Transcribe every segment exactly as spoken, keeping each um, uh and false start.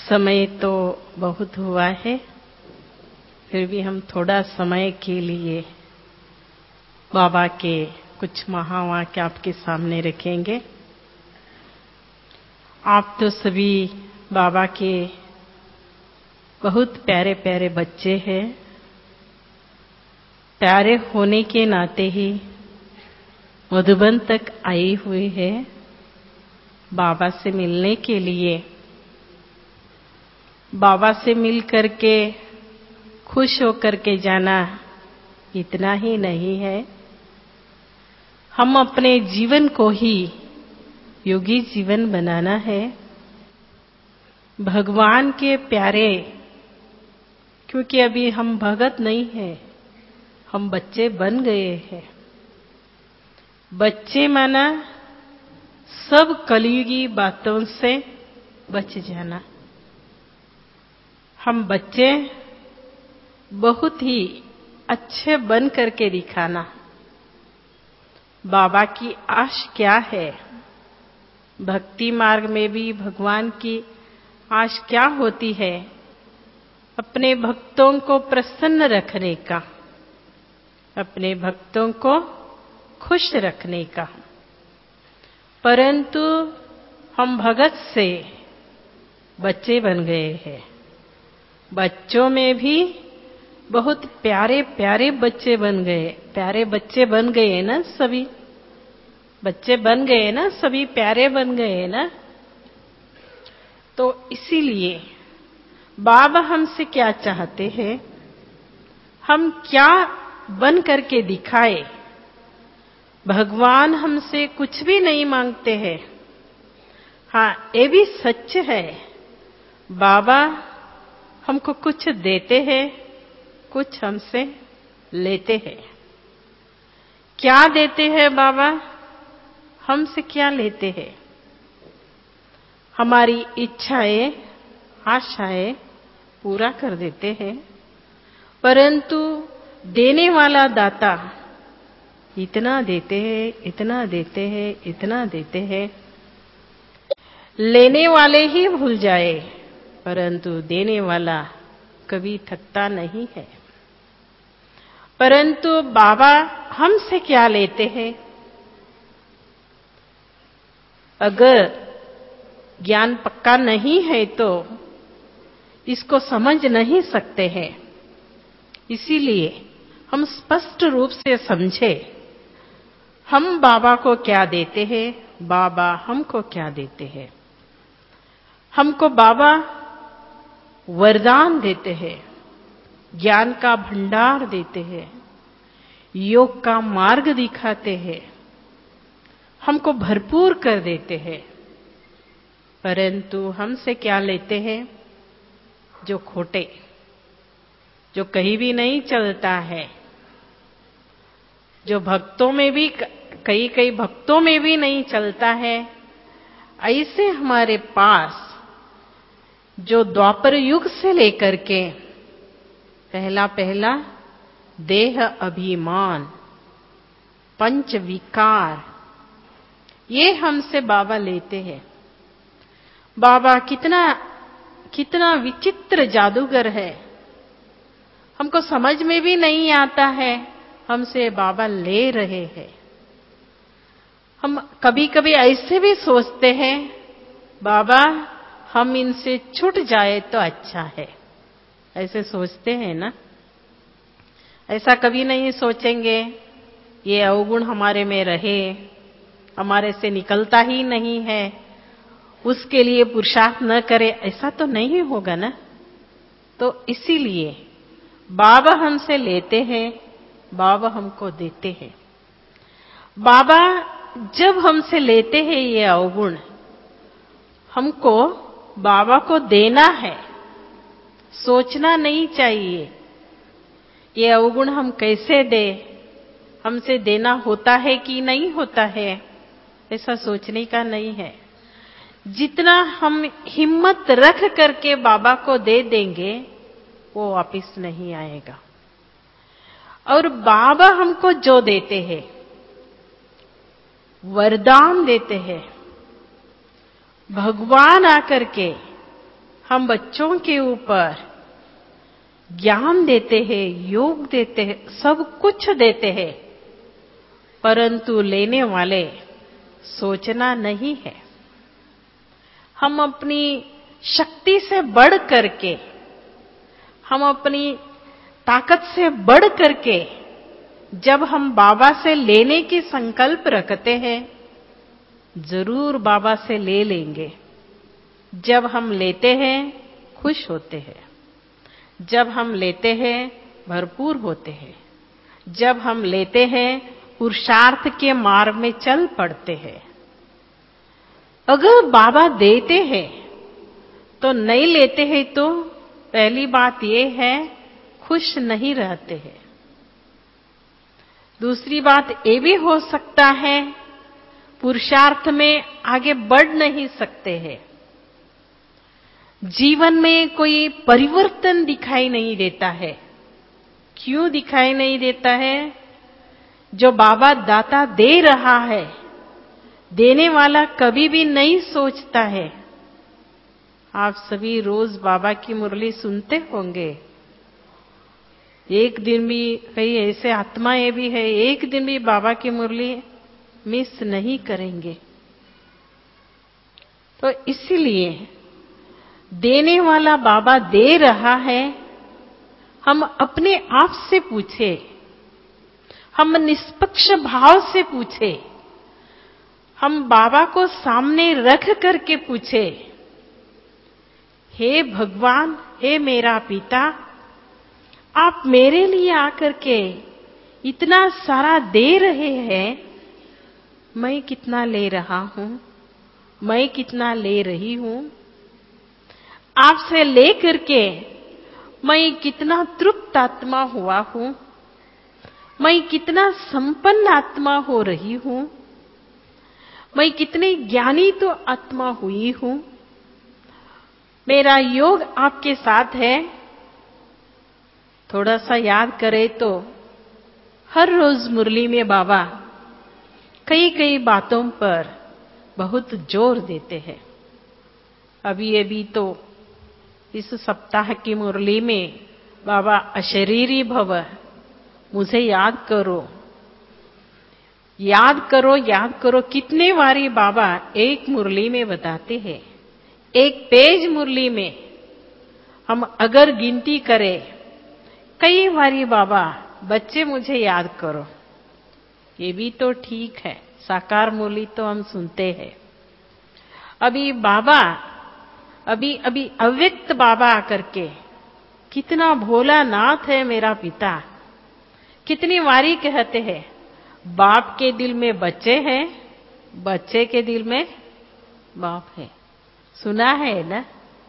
समय तो बहुत हुआ है, फिर भी हम थोड़ा समय के लिए बाबा के कुछ महावाक्य आपके सामने रखेंगे। आप तो सभी बाबा के बहुत प्यारे प्यारे बच्चे हैं। प्यारे होने के नाते ही मधुबन तक आई हुई है बाबा से मिलने के लिए। बाबा से मिल करके खुश होकर के जाना इतना ही नहीं है, हम अपने जीवन को ही योगी जीवन बनाना है। भगवान के प्यारे, क्योंकि अभी हम भगत नहीं हैं, हम बच्चे बन गए हैं। बच्चे माना सब कलयुगी बातों से बच जाना। हम बच्चे बहुत ही अच्छे बन करके दिखाना। बाबा की आश क्या है? भक्ति मार्ग में भी भगवान की आश क्या होती है? अपने भक्तों को प्रसन्न रखने का, अपने भक्तों को खुश रखने का। परंतु हम भगत से बच्चे बन गए हैं। बच्चों में भी बहुत प्यारे प्यारे बच्चे बन गए। प्यारे बच्चे बन गए ना सभी? बच्चे बन गए ना सभी? प्यारे बन गए ना? तो इसीलिए बाबा हमसे क्या चाहते हैं? हम क्या बन करके दिखाए? भगवान हमसे कुछ भी नहीं मांगते हैं। हाँ, ये भी सच है, बाबा हमको कुछ देते हैं, कुछ हमसे लेते हैं। क्या देते हैं बाबा? हमसे क्या लेते हैं? हमारी इच्छाएं, आशाएं पूरा कर देते हैं, परंतु देने वाला दाता इतना देते हैं, इतना देते हैं, इतना देते हैं, लेने वाले ही भूल जाए, परंतु देने वाला कभी थकता नहीं है। परंतु बाबा हमसे क्या लेते हैं? अगर ज्ञान पक्का नहीं है तो इसको समझ नहीं सकते हैं। इसीलिए हम स्पष्ट रूप से समझे हम बाबा को क्या देते हैं, बाबा हमको क्या देते हैं। हमको बाबा वरदान देते हैं, ज्ञान का भंडार देते हैं, योग का मार्ग दिखाते हैं, हमको भरपूर कर देते हैं। परंतु हमसे क्या लेते हैं? जो खोटे, जो कहीं भी नहीं चलता है, जो भक्तों में भी, कई कई भक्तों में भी नहीं चलता है, ऐसे हमारे पास जो द्वापर युग से लेकर के पहला पहला देह अभिमान, पंच विकार, ये हमसे बाबा लेते हैं। बाबा कितना कितना विचित्र जादूगर है, हमको समझ में भी नहीं आता है, हमसे बाबा ले रहे हैं। हम कभी कभी ऐसे भी सोचते हैं, बाबा हम इनसे छूट जाए तो अच्छा है। ऐसे सोचते हैं ना? ऐसा कभी नहीं सोचेंगे ये अवगुण हमारे में रहे, हमारे से निकलता ही नहीं है, उसके लिए पुरुषार्थ न करे, ऐसा तो नहीं होगा ना। तो इसीलिए बाबा हमसे लेते हैं, बाबा हमको देते हैं। बाबा जब हमसे लेते हैं ये अवगुण, हमको बाबा को देना है, सोचना नहीं चाहिए ये अवगुण हम कैसे दे, हमसे देना होता है कि नहीं होता है, ऐसा सोचने का नहीं है। जितना हम हिम्मत रख करके बाबा को दे देंगे वो वापिस नहीं आएगा। और बाबा हमको जो देते हैं, वरदान देते हैं, भगवान आकर के हम बच्चों के ऊपर ज्ञान देते हैं, योग देते हैं, सब कुछ देते हैं, परंतु लेने वाले सोचना नहीं है। हम अपनी शक्ति से बढ़ करके, हम अपनी ताकत से बढ़ करके जब हम बाबा से लेने की संकल्प रखते हैं, जरूर बाबा से ले लेंगे। जब हम लेते हैं खुश होते हैं, जब हम लेते हैं भरपूर होते हैं, जब हम लेते हैं पुरुषार्थ के मार्ग में चल पड़ते हैं। अगर बाबा देते हैं तो नहीं लेते हैं तो पहली बात यह है खुश नहीं रहते हैं। दूसरी बात ये भी हो सकता है पुरुषार्थ में आगे बढ़ नहीं सकते हैं, जीवन में कोई परिवर्तन दिखाई नहीं देता है। क्यों दिखाई नहीं देता है? जो बाबा दाता दे रहा है, देने वाला कभी भी नहीं सोचता है। आप सभी रोज बाबा की मुरली सुनते होंगे, एक दिन भी, कई ऐसे आत्माएं भी है, एक दिन भी बाबा की मुरली मिस नहीं करेंगे। तो इसीलिए देने वाला बाबा दे रहा है, हम अपने आप से पूछे, हम निष्पक्ष भाव से पूछे, हम बाबा को सामने रख करके पूछे, हे भगवान, हे मेरा पिता, आप मेरे लिए आकर के इतना सारा दे रहे हैं, मैं कितना ले रहा हूं, मैं कितना ले रही हूं? आपसे लेकर के मैं कितना तृप्त आत्मा हुआ हूं, मैं कितना संपन्न आत्मा हो रही हूं, मैं कितनी ज्ञानी तो आत्मा हुई हूं। मेरा योग आपके साथ है। थोड़ा सा याद करें तो हर रोज मुरली में बाबा कई कई बातों पर बहुत जोर देते हैं। अभी अभी तो इस सप्ताह की मुरली में बाबा अशरीरी भव, मुझे याद करो, याद करो, याद करो, कितने बारी बाबा एक मुरली में बताते हैं। एक पेज मुरली में हम अगर गिनती करें, कई बारी बाबा बच्चे मुझे याद करो, ये भी तो ठीक है, साकार मुरली तो हम सुनते हैं। अभी बाबा अभी अभी अव्यक्त बाबा आकर के, कितना भोला नाथ है मेरा पिता, कितनी बारी कहते हैं, बाप के दिल में बच्चे हैं, बच्चे के दिल में बाप है। सुना है ना?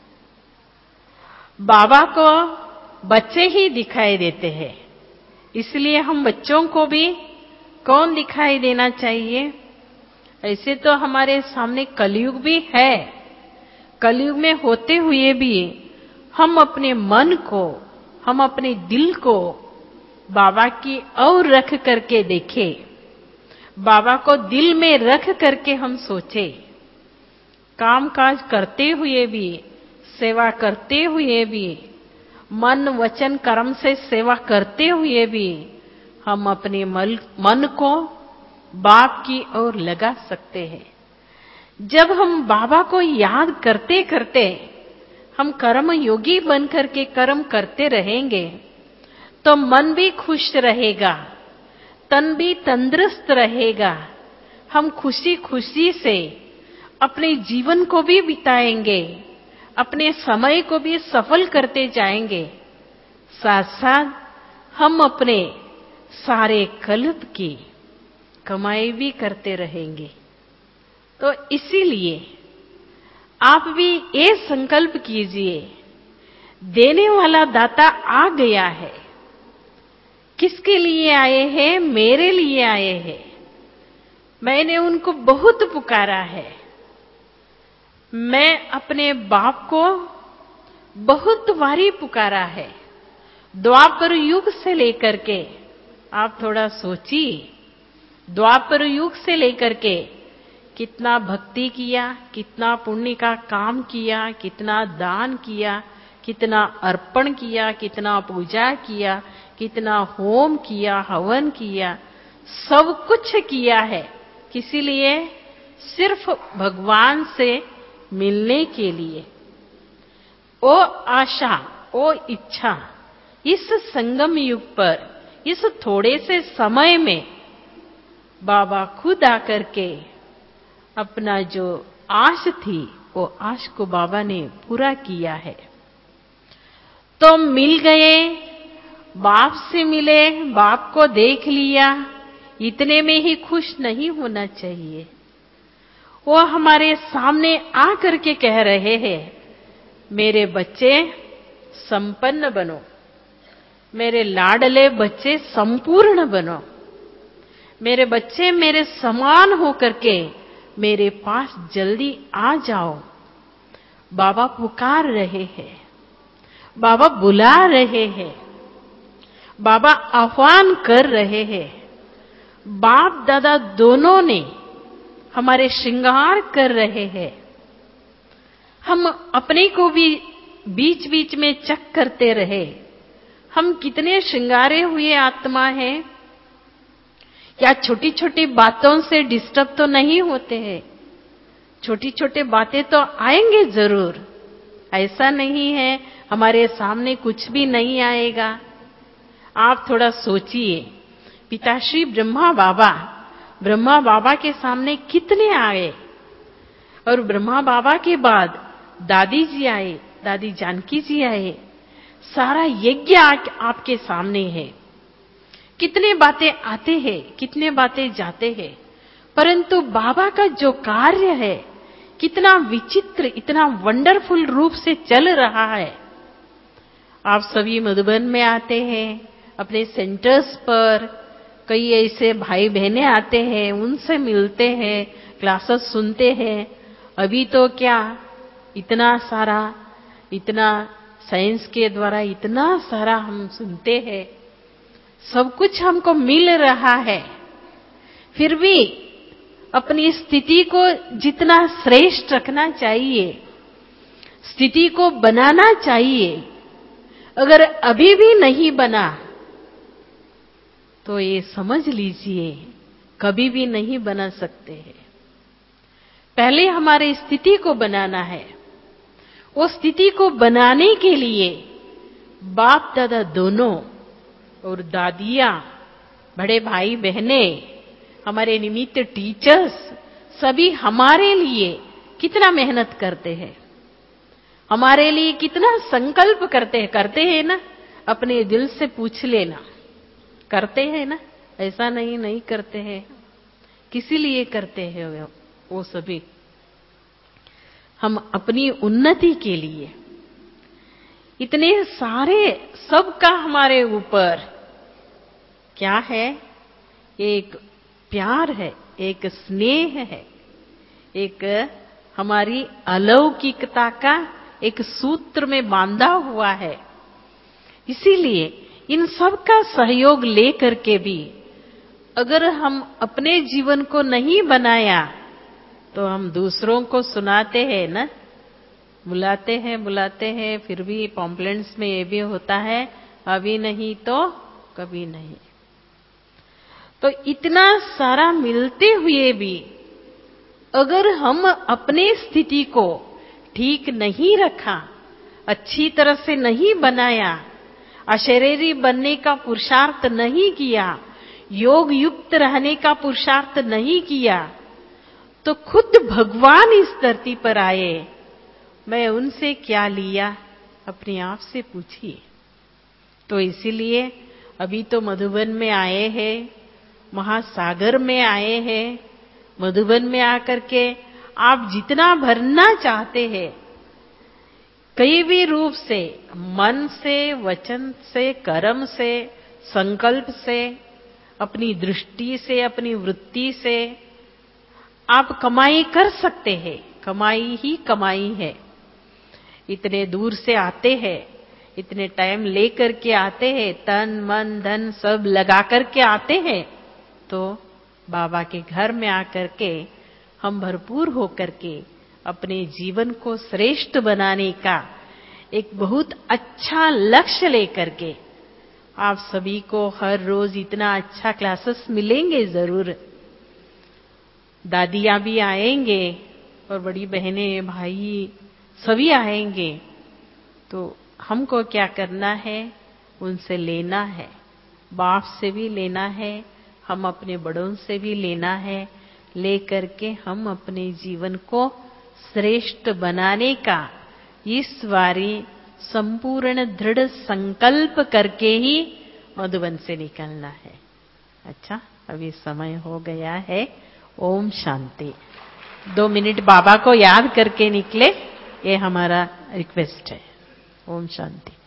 बाबा को बच्चे ही दिखाई देते हैं, इसलिए हम बच्चों को भी कौन दिखाई देना चाहिए? ऐसे तो हमारे सामने कलयुग भी है, कलयुग में होते हुए भी हम अपने मन को, हम अपने दिल को बाबा की ओर रख करके देखें, बाबा को दिल में रख करके हम सोचे, काम काज करते हुए भी, सेवा करते हुए भी, मन वचन कर्म से सेवा करते हुए भी हम अपने मन को बाप की ओर लगा सकते हैं। जब हम बाबा को याद करते करते हम कर्म योगी बन करके कर्म करते रहेंगे तो मन भी खुश रहेगा, तन भी तंदुरुस्त रहेगा। हम खुशी खुशी से अपने जीवन को भी बिताएंगे, अपने समय को भी सफल करते जाएंगे, साथ साथ हम अपने सारे कल्प की कमाई भी करते रहेंगे। तो इसीलिए आप भी ये संकल्प कीजिए, देने वाला दाता आ गया है। किसके लिए आए हैं? मेरे लिए आए हैं। मैंने उनको बहुत पुकारा है। मैं अपने बाप को बहुत बारी पुकारा है, द्वापर युग से लेकर के। आप थोड़ा सोचिए, द्वापर युग से लेकर के कितना भक्ति किया, कितना पुण्य का काम किया, कितना दान किया, कितना अर्पण किया, कितना पूजा किया, कितना होम किया, हवन किया, सब कुछ किया है। किसी लिए? सिर्फ भगवान से मिलने के लिए। ओ आशा, ओ इच्छा, इस संगम युग पर, इस थोड़े से समय में बाबा खुद आकर के अपना जो आश थी, वो आश को बाबा ने पूरा किया है। तो मिल गए, बाप से मिले, बाप को देख लिया, इतने में ही खुश नहीं होना चाहिए। वो हमारे सामने आकर के कह रहे हैं, मेरे बच्चे संपन्न बनो, मेरे लाडले बच्चे संपूर्ण बनो, मेरे बच्चे मेरे समान होकर के मेरे पास जल्दी आ जाओ। बाबा पुकार रहे हैं, बाबा बुला रहे हैं, बाबा आह्वान कर रहे हैं। बाप दादा दोनों ने हमारे श्रृंगार कर रहे हैं। हम अपने को भी बीच बीच में चेक करते रहे, हम कितने श्रृंगारे हुए आत्मा हैं, या छोटी छोटी बातों से डिस्टर्ब तो नहीं होते हैं। छोटी छोटी बातें तो आएंगे जरूर, ऐसा नहीं है हमारे सामने कुछ भी नहीं आएगा। आप थोड़ा सोचिए, पिताश्री ब्रह्मा बाबा ब्रह्मा बाबा के सामने कितने आए, और ब्रह्मा बाबा के बाद दादी जी आए, दादी जानकी जी आए। सारा यज्ञ आपके सामने है। कितने बातें आते हैं, कितने बातें जाते हैं, परंतु बाबा का जो कार्य है कितना विचित्र, इतना वंडरफुल रूप से चल रहा है। आप सभी मधुबन में आते हैं, अपने सेंटर्स पर कई ऐसे भाई बहनें आते हैं, उनसे मिलते हैं, क्लासेस सुनते हैं। अभी तो क्या इतना सारा, इतना साइंस के द्वारा इतना सारा हम सुनते हैं, सब कुछ हमको मिल रहा है। फिर भी अपनी स्थिति को जितना श्रेष्ठ रखना चाहिए, स्थिति को बनाना चाहिए, अगर अभी भी नहीं बना तो ये समझ लीजिए कभी भी नहीं बना सकते हैं। पहले हमारी स्थिति को बनाना है। वो स्थिति को बनाने के लिए बाप दादा दोनों और दादियां, बड़े भाई बहने, हमारे निमित्त टीचर्स, सभी हमारे लिए कितना मेहनत करते हैं, हमारे लिए कितना संकल्प करते हैं। करते हैं ना? अपने दिल से पूछ लेना, करते हैं ना? ऐसा नहीं नहीं करते हैं। किसी लिए करते हैं वो सभी? हम अपनी उन्नति के लिए। इतने सारे, सबका हमारे ऊपर क्या है? एक प्यार है, एक स्नेह है, एक हमारी अलौकिकता का एक सूत्र में बांधा हुआ है। इसीलिए इन सब का सहयोग लेकर के भी अगर हम अपने जीवन को नहीं बनाया तो हम दूसरों को सुनाते हैं ना, बुलाते हैं बुलाते हैं, फिर भी पॉम्पलेट्स में ये भी होता है, अभी नहीं तो कभी नहीं। तो इतना सारा मिलते हुए भी अगर हम अपने स्थिति को ठीक नहीं रखा, अच्छी तरह से नहीं बनाया, अशरीरी बनने का पुरुषार्थ नहीं किया, योग युक्त रहने का पुरुषार्थ नहीं किया, तो खुद भगवान इस धरती पर आए। मैं उनसे क्या लिया? अपने आप से पूछिए। तो इसीलिए अभी तो मधुबन में आए हैं, महासागर में आए हैं। मधुबन में आकर के आप जितना भरना चाहते हैं, कई भी रूप से, मन से, वचन से, कर्म से, संकल्प से, अपनी दृष्टि से, अपनी वृत्ति से आप कमाई कर सकते हैं। कमाई ही कमाई है। इतने दूर से आते हैं, इतने टाइम लेकर के आते हैं, तन मन धन सब लगा कर के आते हैं, तो बाबा के घर में आकर के हम भरपूर होकर के अपने जीवन को श्रेष्ठ बनाने का एक बहुत अच्छा लक्ष्य लेकर के, आप सभी को हर रोज इतना अच्छा क्लासेस मिलेंगे जरूर। दादियां भी आएंगे और बड़ी बहनें भाई सभी आएंगे। तो हमको क्या करना है, उनसे लेना है, बाप से भी लेना है, हम अपने बड़ों से भी लेना है, लेकर के हम अपने जीवन को श्रेष्ठ बनाने का इस बारी संपूर्ण दृढ़ संकल्प करके ही मधुबन से निकलना है। अच्छा, अभी समय हो गया है। ओम शांति। दो मिनट बाबा को याद करके निकले, ये हमारा रिक्वेस्ट है। ओम शांति।